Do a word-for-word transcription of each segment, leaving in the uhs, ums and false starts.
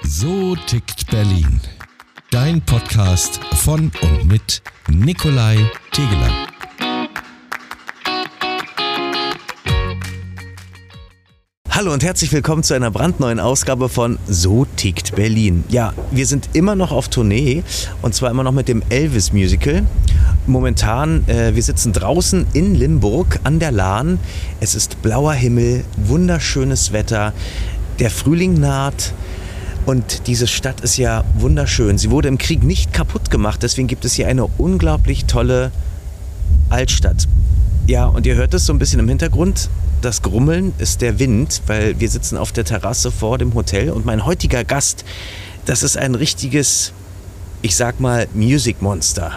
So tickt Berlin. Dein Podcast von und mit Nikolai Tegeler. Hallo und herzlich willkommen zu einer brandneuen Ausgabe von So tickt Berlin. Ja, wir sind immer noch auf Tournee und zwar immer noch mit dem Elvis Musical. Momentan, äh, wir sitzen draußen in Limburg an der Lahn. Es ist blauer Himmel, wunderschönes Wetter, der Frühling naht und diese Stadt ist ja wunderschön. Sie wurde im Krieg nicht kaputt gemacht, deswegen gibt es hier eine unglaublich tolle Altstadt. Ja, und ihr hört es so ein bisschen im Hintergrund. Das Grummeln ist der Wind, weil wir sitzen auf der Terrasse vor dem Hotel und mein heutiger Gast, das ist ein richtiges, ich sag mal, Music Monster.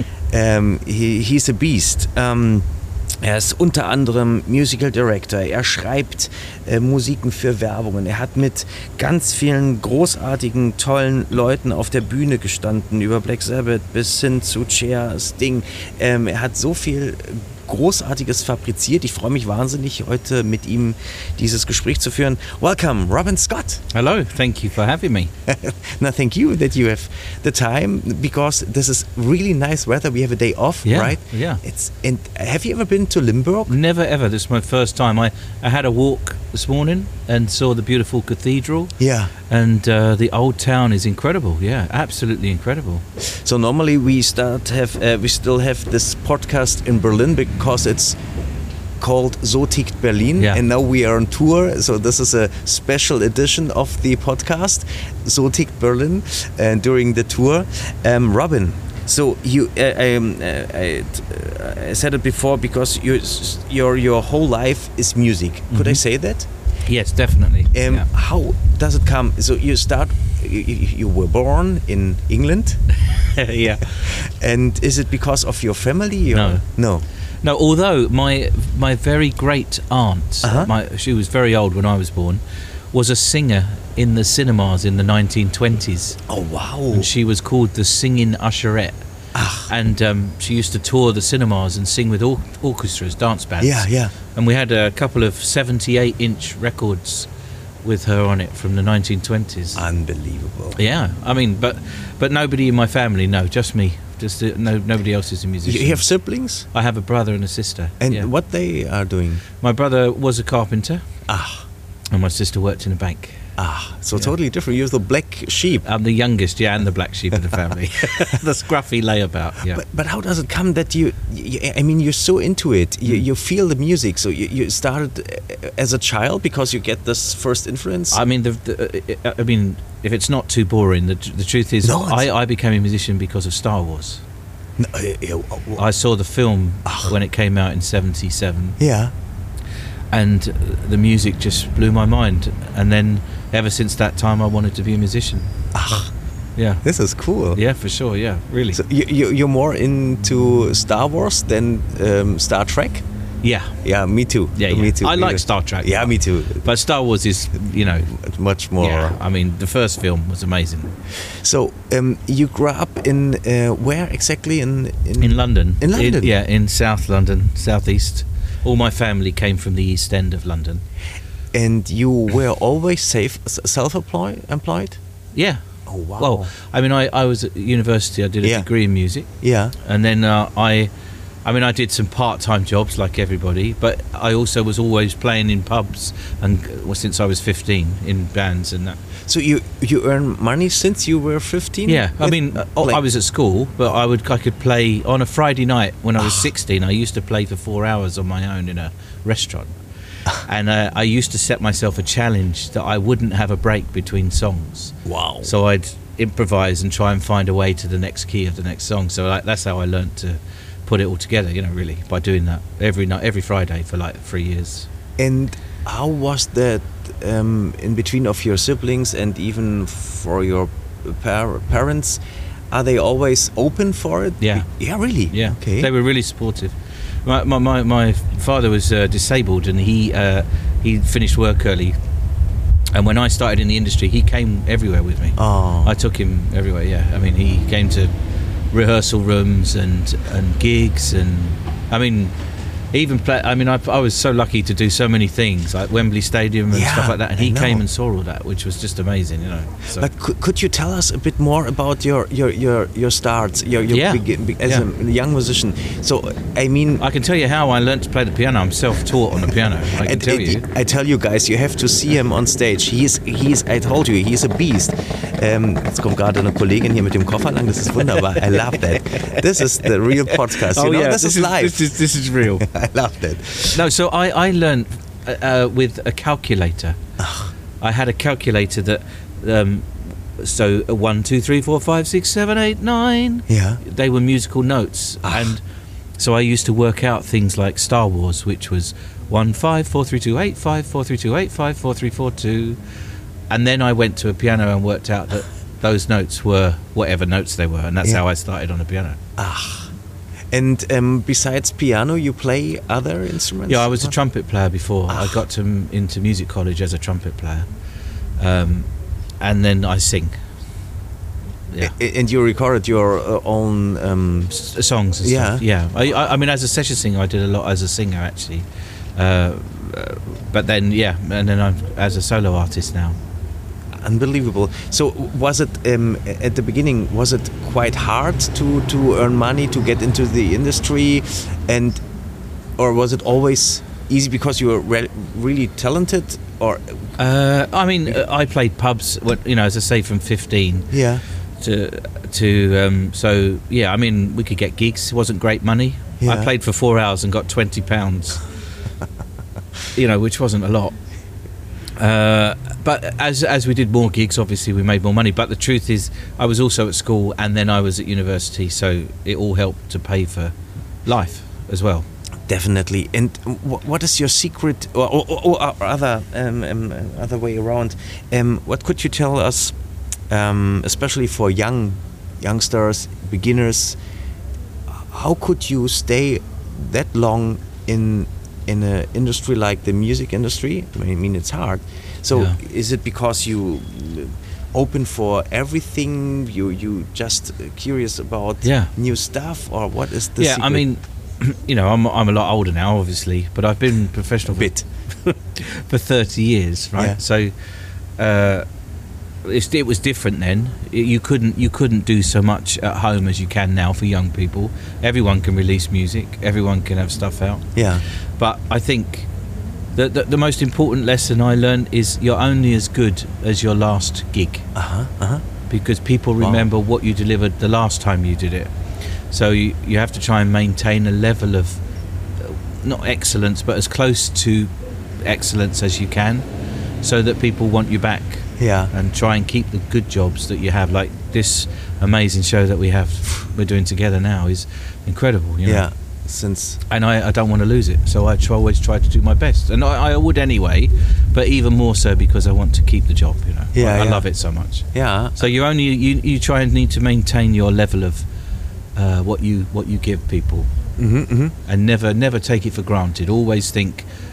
ähm, he, he's a beast. Ähm, er ist unter anderem Musical Director, er schreibt äh, Musiken für Werbungen, er hat mit ganz vielen großartigen, tollen Leuten auf der Bühne gestanden, über Black Sabbath bis hin zu Cher, Sting. Ähm, er hat so viel Großartiges fabriziert. Ich freue mich wahnsinnig, heute mit ihm dieses Gespräch zu führen. Welcome, Robin Scott. Hello, thank you for having me. No, thank you that you have the time, because this is really nice weather. We have a day off, Yeah, right? yeah. It's and have you ever been to Limburg? Never ever. This is my first time. I, I had a walk this morning and saw the beautiful cathedral. Yeah. And uh, the old town is incredible. Yeah, absolutely incredible. So normally we start have uh, we still have this podcast in Berlin because it's called So tickt Berlin, Yeah. and now we are on tour. So this is a special edition of the podcast, So tickt Berlin, and during the tour, um, Robin. So you, uh, um, uh, I, uh, I said it before because you, your your whole life is music. Could Mm-hmm. I say that? Yes, definitely. Um, Yeah. How does it come? So you start. You, you were born in England. Yeah. And is it because of your family? Or? No. No. No, although my my very great aunt, Uh-huh. my, she was very old when I was born, was a singer in the cinemas in the nineteen twenties. Oh, wow. And she was called the Singing Usherette. Ach. And um, she used to tour the cinemas and sing with or- orchestras, dance bands. Yeah, yeah. And we had a couple of seventy-eight inch records with her on it from the nineteen twenties. Unbelievable. Yeah, I mean, but but nobody in my family, no, just me. Just uh, no, nobody else is a musician. You have siblings? I have a brother and a sister. And yeah. what they are doing? My brother was a carpenter, Ah, and my sister worked in a bank. ah. So Yeah. totally different. You're the black sheep. I'm the youngest, yeah, and the black sheep of the family. The scruffy layabout, yeah. But, but how does it come that you, you I mean, you're so into it. You, Mm. you feel the music. So you, you started uh, as a child because you get this first influence? I mean, the, the, uh, I mean, if it's not too boring, the, the truth is, No, it's- I, I became a musician because of Star Wars. No, uh, uh, I saw the film Ach. when it came out in seventy-seven, yeah. and the music just blew my mind. And then, ever since that time, I wanted to be a musician. Ah, Yeah, this is cool. yeah, for sure. Yeah, really. So you, you, you're more into Star Wars than um, Star Trek? yeah, Yeah, me too. yeah, Me yeah. too. I Me like too. Star Trek. Yeah, me too. But Star Wars is, you know, Much more. yeah. I mean, the first film was amazing. So um, you grew up in uh, where exactly in In London. In London? yeah, in South London, South East. All my family came from the East End of London. And you were always safe, self-employed? Employed? Yeah. Oh wow! Well, I mean, I, I was at university. I did a Yeah. degree in music, yeah. and then uh, I, I mean, I did some part-time jobs like everybody, but I also was always playing in pubs, and well, since I was fifteen in bands and that. So you you earn money since you were fifteen? Yeah, I With- mean, uh, I was at school, but I would I could play on a Friday night when I was sixteen. I used to play for four hours on my own in a restaurant, and uh, I used to set myself a challenge that I wouldn't have a break between songs. Wow. So I'd improvise and try and find a way to the next key of the next song. So like, that's how I learned to put it all together, you know, really, by doing that every night, every Friday for like three years. And how was that um, in between of your siblings and even for your par- parents? Are they always open for it? Yeah. Yeah, really? Yeah, Okay. they were really supportive. My my, my, my father was uh, disabled, and he uh, he finished work early. And when I started in the industry, he came everywhere with me. Oh. I took him everywhere. Yeah, I mean, he came to rehearsal rooms and and gigs, and I mean, even play. I mean, I, I was so lucky to do so many things like Wembley Stadium and Yeah, stuff like that. And I he know. came and saw all that, which was just amazing, you know. So. But could, could you tell us a bit more about your your your, your starts, your, your Yeah. big, big, as Yeah. a young musician? So I mean, I can tell you how I learned to play the piano. I'm self-taught on the piano. I can and- tell and you. I tell you guys, you have to see him on stage. He's he's. I told you, he's a beast. Ähm, jetzt kommt gerade eine Kollegin hier mit dem Koffer lang. Das ist wunderbar. I love that. This is the real podcast. You Oh know, yeah, this, is live. This is this is real. I love that. No, so I I learned uh, uh, with a calculator. I had a calculator that. Um, so uh, one, two, three, four, five, six, seven, eight, nine. Yeah. They were musical notes, Ah. and so I used to work out things like Star Wars, which was one five four three two eight five four three two eight five four three four two, and then I went to a piano and worked out that those notes were whatever notes they were, and that's Yeah. how I started on the piano. Ah. And um, besides piano, you play other instruments? Yeah, I was a trumpet player before. I Ah. got to into music college as a trumpet player, um, and then I sing. Yeah. A- And you recorded your uh, own. Um, S- songs and Yeah. stuff. Yeah. I, I, I mean, as a session singer, I did a lot as a singer actually, uh, uh, but then yeah, and then I'm as a solo artist now. Unbelievable. So was it um, at the beginning? Was it quite hard to to earn money to get into the industry, and or was it always easy because you were re- really talented? Or Uh, I mean, uh, I played pubs, when- you know, as I say, from fifteen yeah, to to. Um, so yeah, I mean, we could get gigs. It wasn't great money. Yeah. I played for four hours and got twenty pounds. You know, which wasn't a lot. Uh, but as as we did more gigs, obviously we made more money. But the truth is, I was also at school, and then I was at university, so it all helped to pay for life as well. definitely. And wh- what is your secret, or, or, or, or other um, um, other way around? Um, what could you tell us, um, especially for young youngsters, beginners? How could you stay that long in in an industry like the music industry? I mean, it's hard. So, Yeah. is it because you open for everything? You you just curious about Yeah. new stuff, or what is the yeah, secret? I mean, you know, I'm I'm a lot older now, obviously, but I've been professional for, Bit. for thirty years, right? Yeah. So uh, it's, it was different then. It- you couldn't you couldn't do so much at home as you can now for young people. Everyone can release music. Everyone can have stuff out. Yeah. But I think the, the the most important lesson I learned is you're only as good as your last gig, Uh huh. Uh huh. because people Wow. remember what you delivered the last time you did it. So you, you have to try and maintain a level of uh, not excellence, but as close to excellence as you can, so that people want you back. Yeah. And try and keep the good jobs that you have. Like this amazing show that we have, we're doing together now, is incredible. You know? Yeah. Since And I, I don't want to lose it, so I try, always try to do my best, and I, I would anyway, but even more so because I want to keep the job. You know, Yeah, I, I yeah. love it so much. yeah. So you only you, you try and need to maintain your level of uh, what you what you give people, Mm-hmm, mm-hmm. and never never take it for granted. Always think,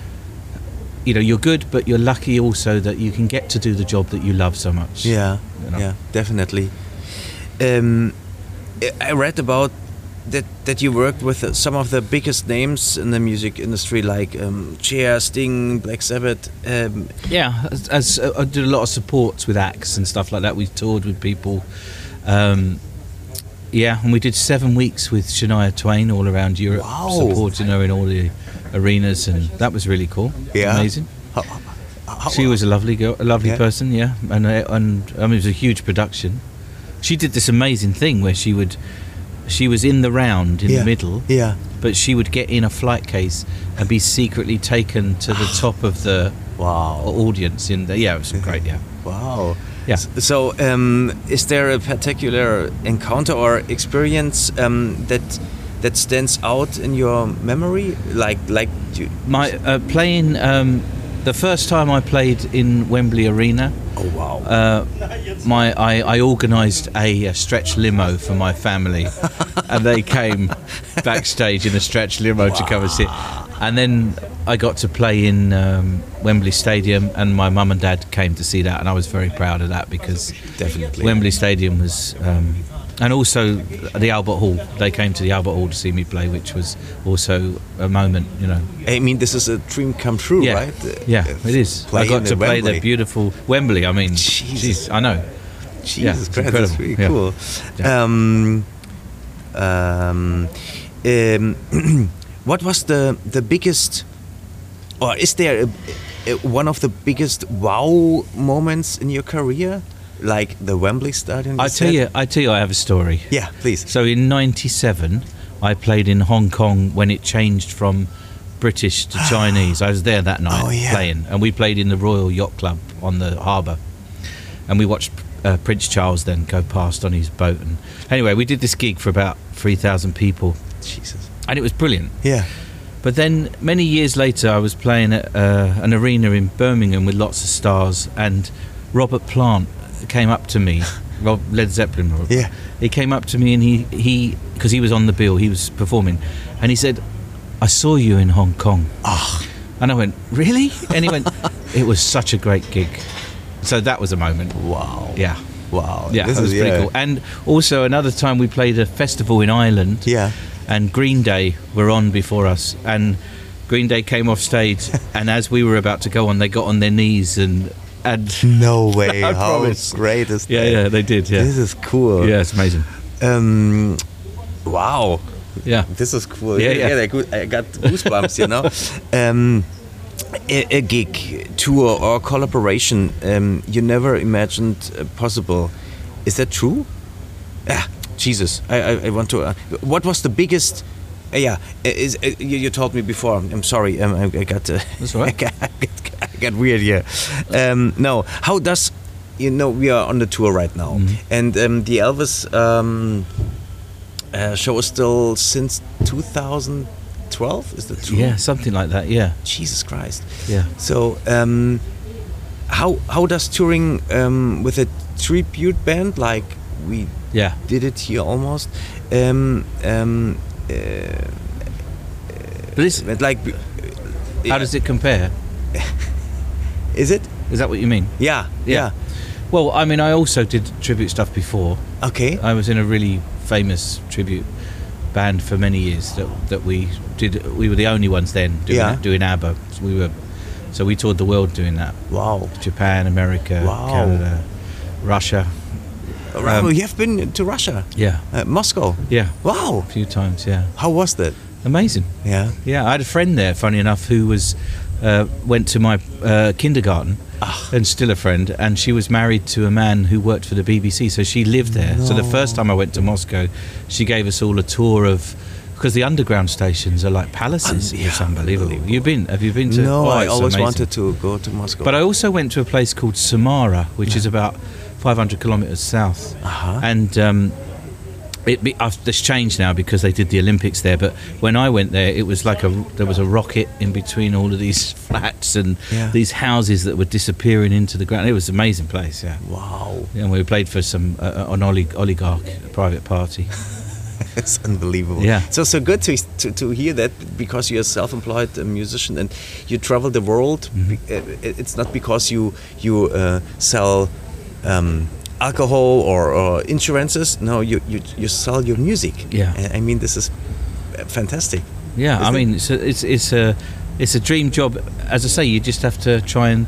you know, you're good, but you're lucky also that you can get to do the job that you love so much. Yeah. You know? Yeah. Definitely. Um, I I read about that that you worked with uh, some of the biggest names in the music industry, like um, Cher, Sting, Black Sabbath. Um, Yeah, as, as uh, I did a lot of supports with acts and stuff like that. We toured with people. Um, yeah, and we did seven weeks with Shania Twain all around Europe, Wow. supporting her in all the arenas, and that was really cool. Yeah. Amazing. how, how, She was a lovely girl, a lovely Yeah. person, yeah, and uh, and I mean, it was a huge production. She did this amazing thing where she would, she was in the round in Yeah. the middle, Yeah. but she would get in a flight case and be secretly taken to the top of the Wow. audience. In the yeah, it was great. Yeah, Wow. Yeah. S- So, um, is there a particular encounter or experience um, that that stands out in your memory? Like, like, you, my uh, playing um, the first time I played in Wembley Arena. oh wow. Uh, my I, I organised a, a stretch limo for my family, and they came backstage in a stretch limo to come and sit. And then I got to play in um, Wembley Stadium, and my mum and dad came to see that, and I was very proud of that because Definitely. Wembley Stadium was um, and also the Albert Hall. They came to the Albert Hall to see me play, which was also a moment, you know. I mean, this is a dream come true, Yeah, right? Uh, yeah, uh, it is. I playing got to in play Wembley. the beautiful Wembley. I mean, Jesus. jeez, I know. Jesus Yeah, it's Christ, that's incredible. really Yeah. cool. Yeah. Um, um, um, what was the the biggest, or is there a, a, one of the biggest wow moments in your career, like the Wembley Stadium? I tell said? you, I tell you, I have a story. Yeah, please. So in ninety-seven, I played in Hong Kong when it changed from British to Chinese. I was there that night Oh, yeah. playing, and we played in the Royal Yacht Club on the harbour, and we watched uh, Prince Charles then go past on his boat. And anyway, we did this gig for about three thousand people, Jesus. and it was brilliant. Yeah. But then many years later, I was playing at uh, an arena in Birmingham with lots of stars, and Robert Plant came up to me, Rob, Led Zeppelin. Robert. Yeah. He came up to me and he, he, because he was on the bill, he was performing, and he said, "I saw you in Hong Kong." Ah. And I went, "Really?" And he went, "It was such a great gig." So that was a moment. Wow. Yeah. Wow. Yeah, This that was is- pretty yeah. cool. And also another time we played a festival in Ireland. Yeah. And Green Day were on before us, and Green Day came off stage, and as we were about to go on, they got on their knees and and No way. I How promise. great is yeah, that? yeah, they did. Yeah, This is cool. yeah, it's amazing. Um, wow. Yeah, This is cool. Yeah, yeah. I got- I got goosebumps, you know. Um, a, a gig, tour, or collaboration um, you never imagined uh, possible. Is that true? Ah, Jesus. I, I, I want to. Uh, what was the biggest? Uh, yeah, is, uh, you, you told me before. I'm sorry. Um, I, I got. Uh, That's all right. I got, I got, I got weird here. Um, no. How does? You know, we are on the tour right now, Mhm. and um, the Elvis um, uh, show is still since two thousand twelve. Is that true? yeah, something like that. Yeah, Jesus Christ. yeah. So, um, how how does touring um, with a tribute band like we Yeah, did it here almost? Um, um, uh, but this, but like, how does it compare? is it? Is that what you mean? Yeah, yeah. Yeah. Well, I mean, I also did tribute stuff before. Okay. I was in a really famous tribute band for many years that that we did. We were the only ones then doing Yeah. it, doing ABBA. So we were, so we toured the world doing that. Wow. Japan, America, Wow. Canada, Russia. Um, you have been to Russia, Yeah, uh, Moscow. yeah, Wow. a few times. Yeah, How was that? amazing. Yeah. Yeah, I had a friend there, funny enough, who was uh, went to my uh, kindergarten, Ah. and still a friend, and she was married to a man who worked for the B B C, so she lived there. So the first time I went to Moscow, she gave us all a tour of, because the underground stations are like palaces. Un- yeah, It's unbelievable. unbelievable. You've been? Have you been to? No, Oh, I it's always amazing. wanted to go to Moscow. But I also went to a place called Samara, which is about five hundred kilometres south. Uh-huh. And um, it be, I've, it's changed now because they did the Olympics there. But when I went there, it was like a there was a rocket in between all of these flats and Yeah. these houses that were disappearing into the ground. It was an amazing place. Yeah. Wow. Yeah, and we played for some uh, an olig- oligarch private party. It's unbelievable. Yeah. So so good to, to to hear that, because you're a self-employed uh, musician and you travel the world. Mm-hmm. Be- uh, it- It's not because you you uh, sell um, alcohol or, or insurances. No, you, you you sell your music. Yeah. And I mean, this is fantastic. Yeah, I Isn't mean, it's a, it's it's a it's a dream job. As I say, you just have to try and.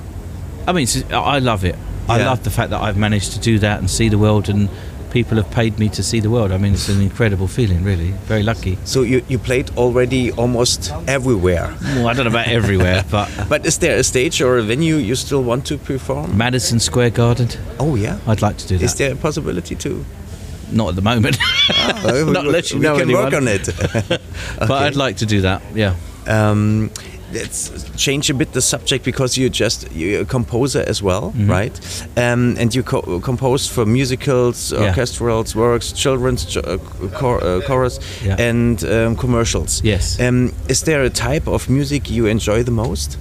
I mean, it's, I love it. I Yeah. love the fact that I've managed to do that and see the world, and people have paid me to see the world. I mean, it's an incredible feeling, really. Very lucky. So you, you played already almost everywhere. Well, I don't know about everywhere, but But is there a stage or a venue you still want to perform? Madison Square Garden, Oh yeah. I'd like to do that. Is there a possibility to? Not at the moment. Oh, Not unless you we know can anyone. work on it. But I'd like to do that. Yeah. Um, let's change a bit the subject, because you're just you're a composer as well, Mhm. right? Um, and you co- composed for musicals, Yeah. orchestrals, works, children's ch- uh, chor- uh, chorus, Yeah. and um, commercials. Yes. Um, is there a type of music you enjoy the most?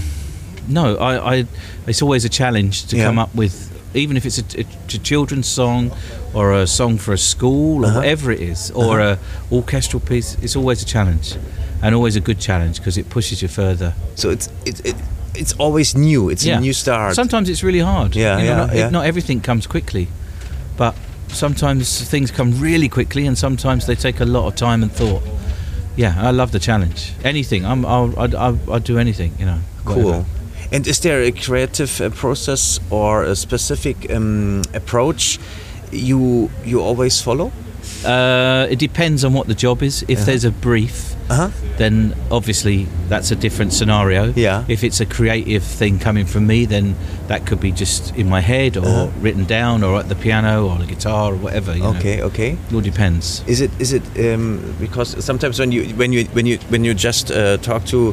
No, I, I. It's always a challenge to Yeah. come up with, even if it's a, a, a children's song, or a song for a school, or Uh-huh. whatever it is, or Uh-huh. a orchestral piece. It's always a challenge, and always a good challenge, because it pushes you further. So it's it, it it's always new. It's Yeah. a new start. Sometimes it's really hard. Yeah, You know, yeah, not, yeah. not everything comes quickly, but sometimes things come really quickly, and sometimes they take a lot of time and thought. Yeah, I love the challenge. Anything, I'm, I'll, I'll, I'll, I'll do anything, you know. Cool. Whatever. And is there a creative uh, process or a specific um, approach you you always follow? Uh, it depends on what the job is. If Uh-huh. there's a brief, Uh-huh. then obviously that's a different scenario. Yeah. If it's a creative thing coming from me, then that could be just in my head or Uh-huh. written down or at the piano or the guitar or whatever. You Okay, know. okay. It all depends. Is it is it um, because sometimes when you when you when you when you just uh, talk to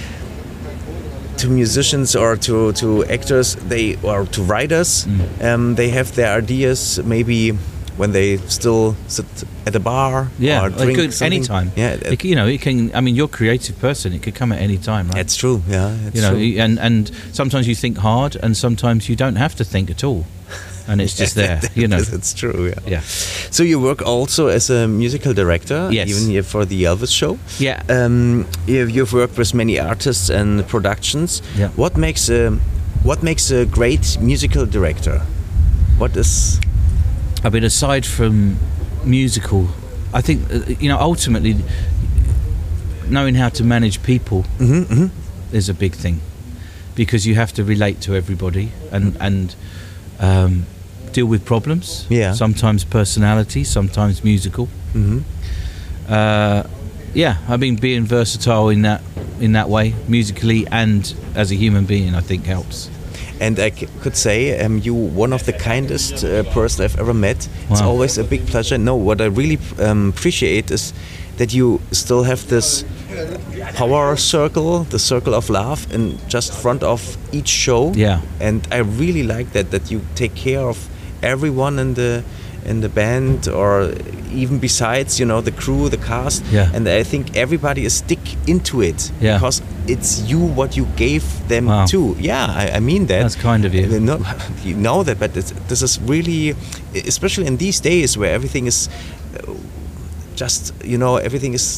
to musicians or to, to actors, they or to writers, Mm. um, they have their ideas maybe when they still sit at a bar Yeah, or it drink could something. anytime. Yeah, It, you know, it can. I mean, you're a creative person. It could come at any time, right? that's true. Yeah, that's you know, true. and and sometimes you think hard, and sometimes you don't have to think at all, and it's just there. You know. That's true. Yeah. Yeah. So you work also as a musical director, Yes. even here for the Elvis show. Yeah. Um, you- you've worked with many artists and productions. Yeah. What makes a what makes a great musical director? What is I mean, aside from musical, I think uh, you know ultimately knowing how to manage people Mhm, mhm. is a big thing, because you have to relate to everybody and and um, deal with problems. Yeah. Sometimes personality, sometimes musical. Mhm. Uh, yeah, I mean, being versatile in that in that way, musically and as a human being, I think helps. And I c- could say um, you one of the kindest uh, person I've ever met. It's Wow. always a big pleasure. No, what I really um, appreciate is that you still have this power circle, the circle of love, in just front of each show. Yeah. And I really like that that you take care of everyone in the in the band, or even besides, you know, the crew, the cast. Yeah. And I think everybody is stick into it Yeah. because it's you what you gave them Wow. to. Yeah, I, I mean that. That's kind of you. Uh, No, you know that, but it's, this is really, especially in these days where everything is uh, just, you know, everything is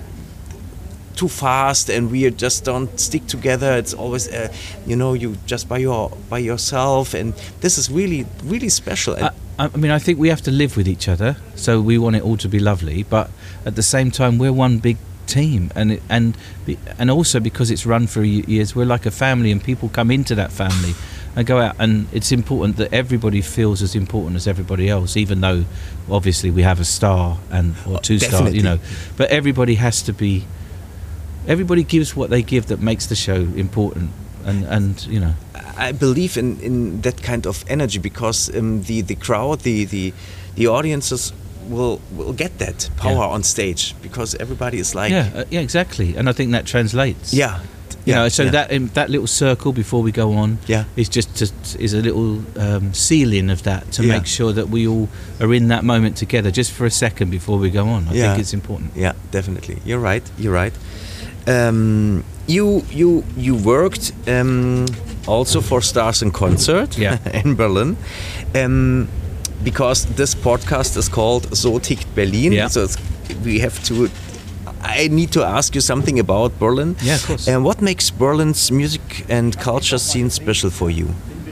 too fast and we just don't stick together. It's always, uh, you know, you just by your by yourself, and this is really really special. And I, I mean, I think we have to live with each other, so we want it all to be lovely. But at the same time, we're one big team, and it, and be- and also because it's run for ye- years, we're like a family, and people come into that family and go out. And it's important that everybody feels as important as everybody else, even though obviously we have a star and or two stars, definitely. you know. But everybody has to be. Everybody gives what they give that makes the show important, and and you know. I believe in, in that kind of energy because um, the the crowd, the the, the audiences will will get that power Yeah. on stage because everybody is like yeah, uh, yeah, exactly, and I think that translates. yeah, You yeah, know, so yeah. that um, that little circle before we go on, Yeah. is just to, is a little um, ceiling of that to Yeah. make sure that we all are in that moment together, just for a second before we go on. I Yeah. think it's important. Yeah, definitely. You're right. You're right. Um, you you you worked um, also for Stars in Concert Yeah. in Berlin, um, because this podcast is called So tickt Berlin. Yeah. So it's, we have to. I need to ask you something about Berlin. Yeah, of course. And what makes Berlin's music and culture scene special for you?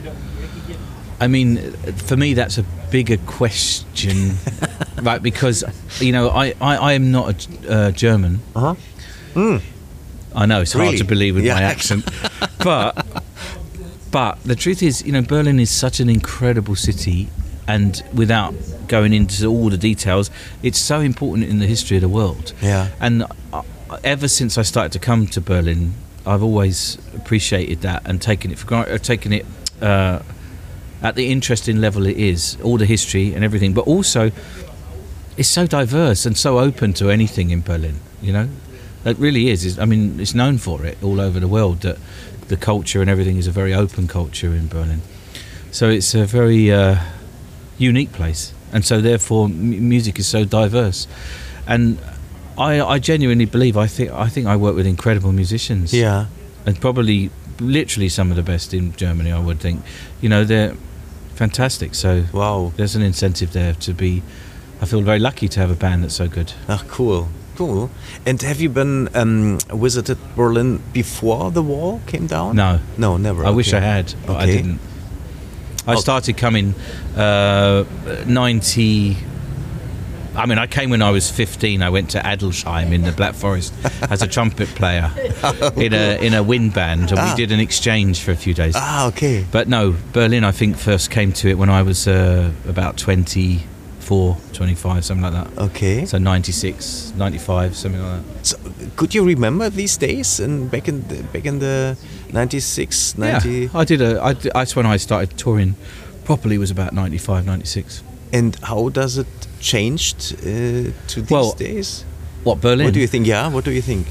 I mean, for me, that's a bigger question, right? Because you know, I, I, I am not a uh, German. Uh huh. I know it's hard Really? to believe with Yeah. my accent, but but the truth is, you know, Berlin is such an incredible city, and without going into all the details, it's so important in the history of the world. Yeah. And uh, ever since I started to come to Berlin, I've always appreciated that and taken it for granted, uh, taken it uh, at the interesting level it is, all the history and everything, but also it's so diverse and so open to anything in Berlin. You know. It really is. It's, I mean, it's known for it all over the world that the culture and everything is a very open culture in Berlin. So it's a very uh, unique place, and so therefore m- music is so diverse. And I, I genuinely believe I think I think I work with incredible musicians. Yeah. And probably, literally, some of the best in Germany. I would think. You know, they're fantastic. So Wow. there's an incentive there to be. I feel very lucky to have a band that's so good. Ah, cool. Cool. And have you been um, visited Berlin before the wall came down? No. No, never. I wish Okay. I had, but I Okay. didn't. I Okay. started coming uh, ninety. I mean, I came when I was fifteen. I went to Adelsheim in the Black Forest as a trumpet player in a in a wind band, and Ah. we did an exchange for a few days. Ah, okay. But no, Berlin, I think, first came to it when I was uh, about twenty-four, twenty-five, something like that. Okay. So ninety-six, ninety-five, something like that. So, could you remember these days and back in the, back in the ninety-six, ninety? Yeah, I did a. I did, that's when I started touring properly. Was about ninety-five, ninety-six. And how does it changed uh, to these Well, days? What, Berlin? What do you think? Yeah, what do you think?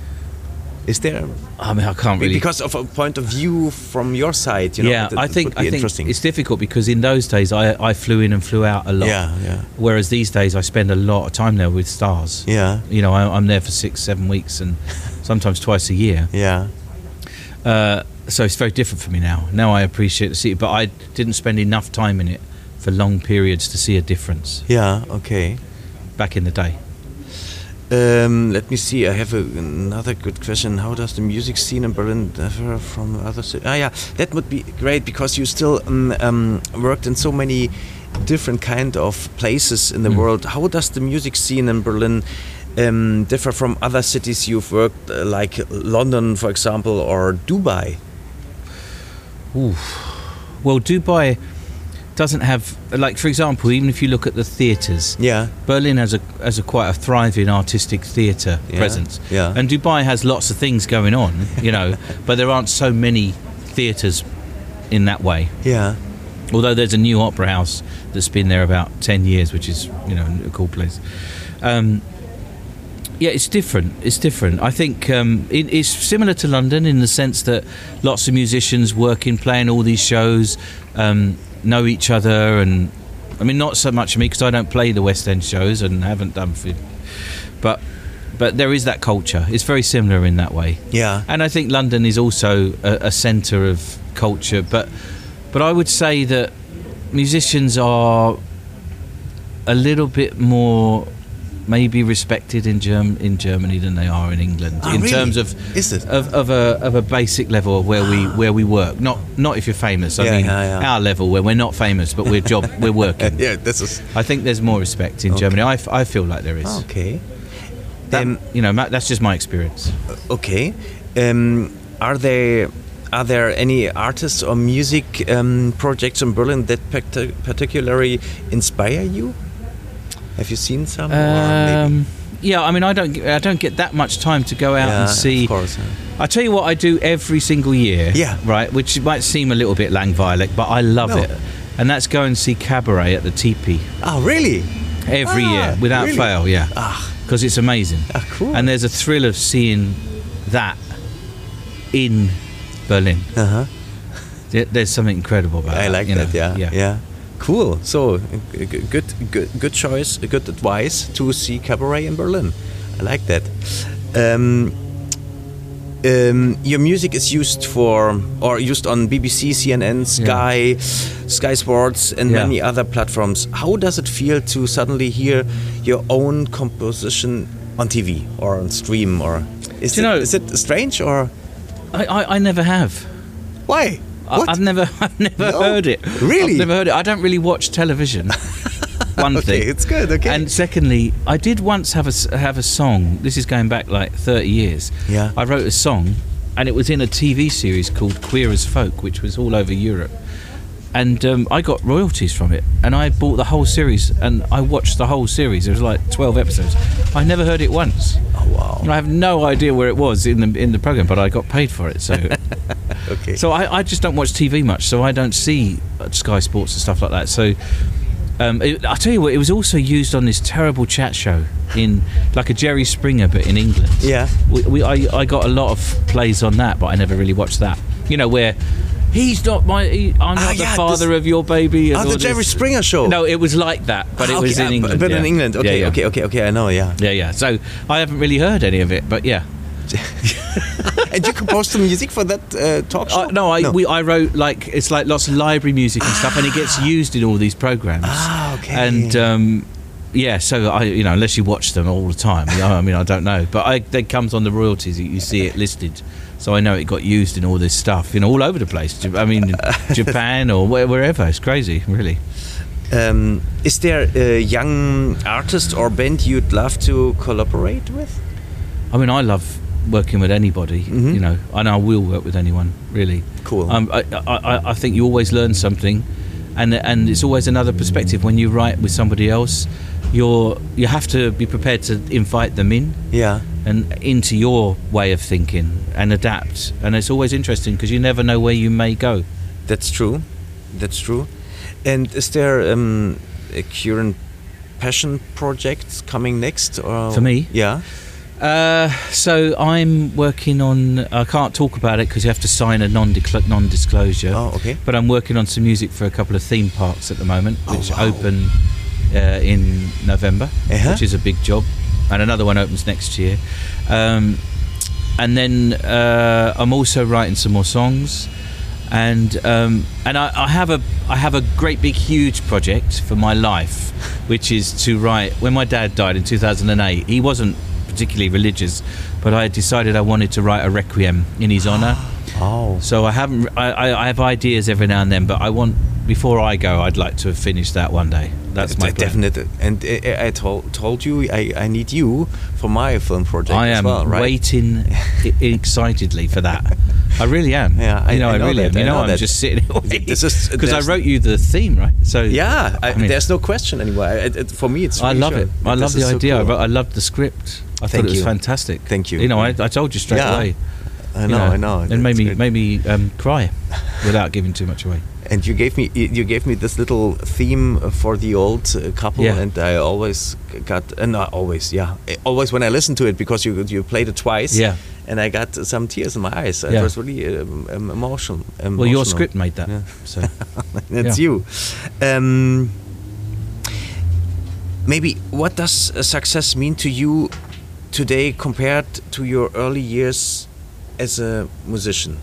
Is there I mean, I can't really. because of a point of view from your side? You know, yeah, that- I that think would be I think interesting. it's difficult because in those days I, I flew in and flew out a lot. Yeah, yeah, Whereas these days I spend a lot of time there with stars. yeah, You know, I, I'm there for six, seven weeks and sometimes twice a year. yeah. Uh, so it's very different for me now. Now I appreciate the city, but I didn't spend enough time in it for long periods to see a difference Yeah, okay. back in the day. Um, let me see. I have a, another good question. How does the music scene in Berlin differ from other cities? Ah, yeah, that would be great because you still um, um, worked in so many different kind of places in the Mm. world. How does the music scene in Berlin um, differ from other cities you've worked, uh, like London, for example, or Dubai? Ooh. Well, Dubai doesn't have, like, for example, even if you look at the theatres, Yeah, Berlin has a has a quite a thriving artistic theatre Yeah, presence, yeah. and Dubai has lots of things going on, you know, but there aren't so many theatres in that way. yeah, Although there's a new opera house that's been there about ten years, which is, you know, a cool place. Um, yeah, it's different. It's different. I think um, it, it's similar to London in the sense that lots of musicians working, playing all these shows, um, know each other, and I mean, not so much me because I don't play the West End shows and haven't done for, but but there is that culture. It's very similar in that way. yeah. And I think London is also a, a centre of culture, but but I would say that musicians are a little bit more maybe respected in Germ- in Germany than they are in England Ah, in really? terms of Is it? of, of a of a basic level where we where we work. Not not if you're famous. I Yeah, mean yeah, yeah. our level where we're not famous, but we're job we're working. Yeah, this is I think there's more respect in Okay. Germany. I, f- I feel like there is. okay. That- Um, you know, ma- that's just my experience. Okay. Um, are there are there any artists or music um, projects in Berlin that partic- particularly inspire you? Have you seen some? or maybe? Um, yeah, I mean, I don't, get- I don't get that much time to go out Yeah, and see. Of course. huh? I tell you what, I do every single year. Yeah. Right, which might seem a little bit langweilig, but I love No. it, and that's go and see cabaret at the Teepee Oh, really? every Ah, year without really? fail. Yeah, Ah, because it's amazing. ah, cool. And there's a thrill of seeing that in Berlin. uh huh. There- There's something incredible about I that. like you that. know. Yeah, yeah. Cool. So, uh, g- good, good, good choice. Good advice to see cabaret in Berlin. I like that. Um, um, your music is used for, or used on B B C, C N N, Sky, Sky Sports, and Yeah. many other platforms. How does it feel to suddenly hear your own composition on T V or on stream? Or is Do it, you know- is it strange or I, I, I never have. why? I- What? I've never, I've never No? heard it. Really? I've never heard it. I don't really watch television. One Okay, thing. it's good. Okay. And secondly, I did once have a s- have a song. This is going back like thirty years. Yeah. I wrote a song, and it was in a T V series called Queer as Folk, which was all over Europe. And um, I got royalties from it, and I bought the whole series, and I watched the whole series. It was like twelve episodes. I never heard it once. oh wow. And I have no idea where it was in the in the program, but I got paid for it. So. Okay. So I, I just don't watch T V much, so I don't see uh, Sky Sports and stuff like that. So um, it, I'll tell you what, it was also used on this terrible chat show in like a Jerry Springer, but in England. Yeah. we, we I, I got a lot of plays on that, but I never really watched that. You know, where he's not my, he, I'm Ah, not yeah, the father this- of your baby. and Oh, all the this. Jerry Springer show. No, it was like that, but Ah, it okay, was in ah, England. But yeah. in England, okay, Yeah, yeah. okay, okay, okay. I know, yeah. Yeah, yeah. So I haven't really heard any of it, but yeah. And you composed the music for that uh, talk show? Uh, no, I We, I wrote like it's like lots of library music and stuff, and it gets used in all these programs. Ah, okay. And um, yeah, so I, you know, unless you watch them all the time, you know, I mean, I don't know, but I, it comes on the royalties. You see it listed So I know it got used in all this stuff, you know, all over the place. I mean, Japan or wherever. It's crazy, really. Um, is there a young artist or band you'd love to collaborate with? I mean, I love working with anybody, Mhm. you know, and I will work with anyone, really. Cool. Um, I, I, I think you always learn something, and and it's always another perspective when you write with somebody else. You're you have to be prepared to invite them in Yeah. and into your way of thinking and adapt. And it's always interesting because you never know where you may go. That's true. That's true. And is there um, a current passion project coming next? Or? For me? Yeah. Uh, so I'm working on. I can't talk about it because you have to sign a non non-disclosure. Oh, okay. But I'm working on some music for a couple of theme parks at the moment, Oh, which wow. open uh, in November, Uh-huh. which is a big job, and another one opens next year. Um, and then uh, I'm also writing some more songs, and um, and I, I have a I have a great big huge project for my life, which is to write. When my dad died in two thousand eight, he wasn't particularly religious, but I decided I wanted to write a requiem in his honour. Oh. So I haven't. I, I, I have ideas every now and then, but I want before I go, I'd like to finish that one day. That's my D- plan. definitely. And uh, I told told you I, I need you for my film project I as am well, right? waiting I- excitedly for that. I really am. Yeah, I- you know, I I, know really that, am. You I know, know I'm that. just sitting This is- because I there's- wrote you the theme, right? So Yeah, I, I mean- there's no question anymore. I, it, for me, it's. I really love sure. it. I This love the is so idea. I cool. wrote- I loved the script. I thought Thank it was you. fantastic. Thank you. You know, I, I told you straight Yeah. away. I you know, I know. And made That's me great. made me um, cry without giving too much away. And you gave me you gave me this little theme for the old uh, couple, Yeah. and I always got and not always, yeah, always when I listen to it because you you played it twice, Yeah. and I got some tears in my eyes. It Yeah. was really um, um, emotional, emotional. Well, your script made that. Yeah. So That's Yeah. you. Um, maybe what does uh, success mean to you today compared to your early years as a musician?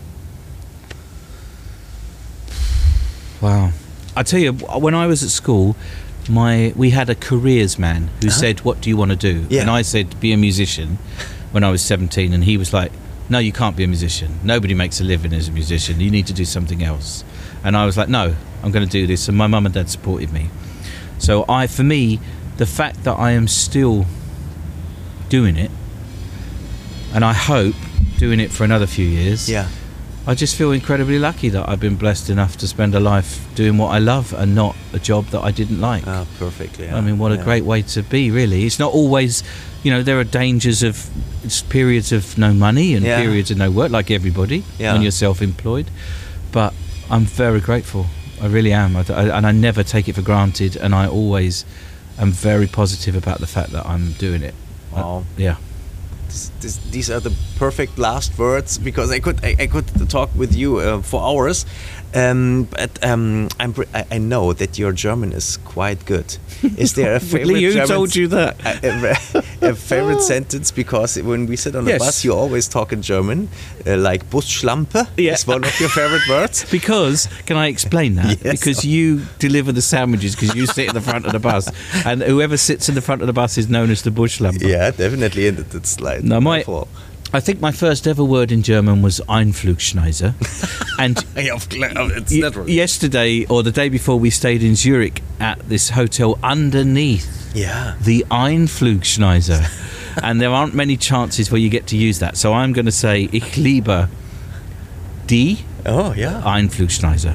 wow. I tell you, when I was at school, my we had a careers man who Uh-huh. said, "What do you want to do?" Yeah. And I said, "Be a musician." When I was seventeen, and he was like, "No, you can't be a musician. Nobody makes a living as a musician. You need to do something else." And I was like, "No, I'm going to do this." And my mum and dad supported me. So I, for me, the fact that I am still doing it, and I hope doing it for another few years. Yeah. I just feel incredibly lucky that I've been blessed enough to spend a life doing what I love and not a job that I didn't like. Ah, perfect. Yeah. I mean, what a Yeah. great way to be, really. It's not always, you know, there are dangers of it's periods of no money and Yeah. periods of no work, like everybody, Yeah. when you're self-employed. But I'm very grateful. I really am. I, I, and I never take it for granted. And I always am very positive about the fact that I'm doing it. I- Wow. yeah. This, this, these are the perfect last words because I could I, I could talk with you uh, for hours, um, but um, I'm pre- I, I know that your German is quite good. Is there a favorite Really? Who German told you that? A, a, a favorite sentence, because when we sit on a Yes. bus, you always talk in German, uh, like Busschlampe Yeah. is one of your favorite words. Because, can I explain that? Yes. Because you deliver the sandwiches because you sit in the front of the bus, and whoever sits in the front of the bus is known as the Buschlampe. Yeah, definitely, and it- it's like No, my- fault. I think my first ever word in German was Einflugschneise. And Yeah, of course, it's y- natural. yesterday, or the day before, we stayed in Zurich at this hotel underneath Yeah. the Einflugschneise. And there aren't many chances where you get to use that. So I'm going to say, ich liebe die Oh, yeah. Einflugschneise.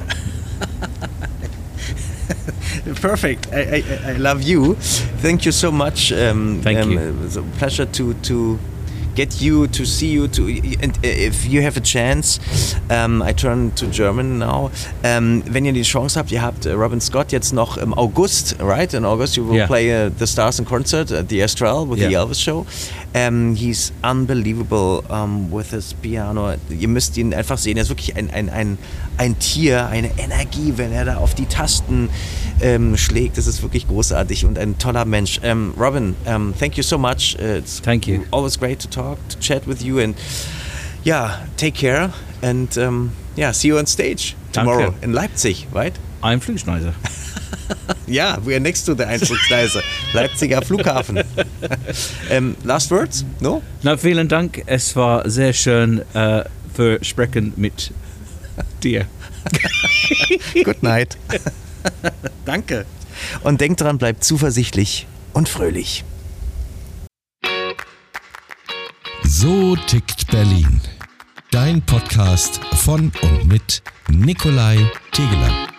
Perfect. I, I, I love you. Thank you so much. Um, Thank um, you. It was a pleasure to to get you, to see you. To and if you have a chance, um, I turn to German now. Um, wenn ihr die Chance habt, ihr habt uh, Robin Scott jetzt noch im August, right? In August you will Yeah. play uh, the Stars in concert at the Astral with the Yeah. Elvis show. Um, he's unbelievable um, with his piano. Ihr müsst ihn einfach sehen. Er ist wirklich ein, ein, ein, ein Tier, eine Energie, wenn er da auf die Tasten ähm, schlägt. Das ist wirklich großartig und ein toller Mensch. Um, Robin, um, thank you so much. Uh, it's Thank you. always great to talk, to chat with you, and yeah, take care, and um, yeah, see you on stage tomorrow Danke. in Leipzig, right? Einflugschneise. Yeah, we are next to the Einflugschneise, Leipziger Flughafen. um, last words? No? Na, vielen Dank. Es war sehr schön, äh, versprechen mit dir. Good night. Danke. Und denkt dran, bleibt zuversichtlich und fröhlich. So tickt Berlin. Dein Podcast von und mit Nikolai Tegeler.